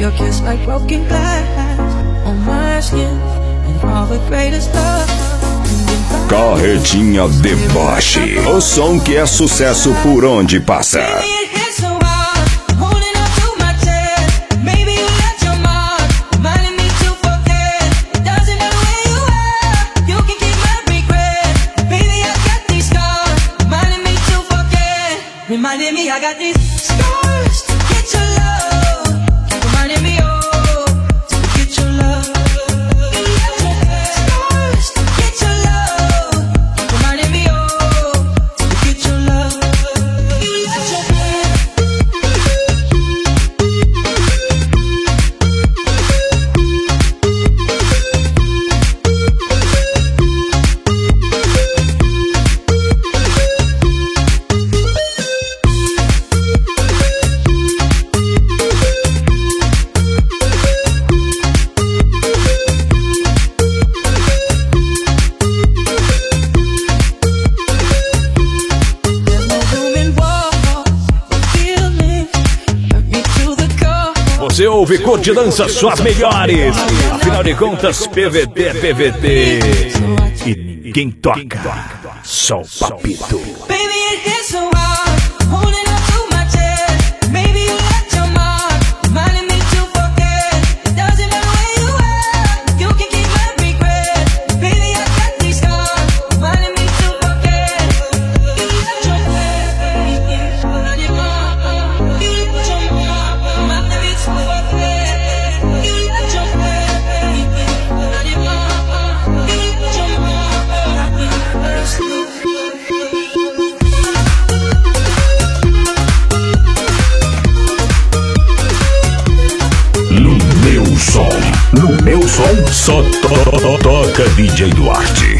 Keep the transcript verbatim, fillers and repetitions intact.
Your kiss like broken glass on my skin, and all the greatest love. Carretinha Deboche, o som que é sucesso por onde passa. Reminding me I got these scars to get your love. Reminding me, oh, to get your love. Scars to get your love. Reminding me, oh, to get your love. Você ouve Curte Dança, suas melhores. Afinal de contas, P V T é P V T. E ninguém toca, só o Papito. No meu som, só to to toca D J Duarte.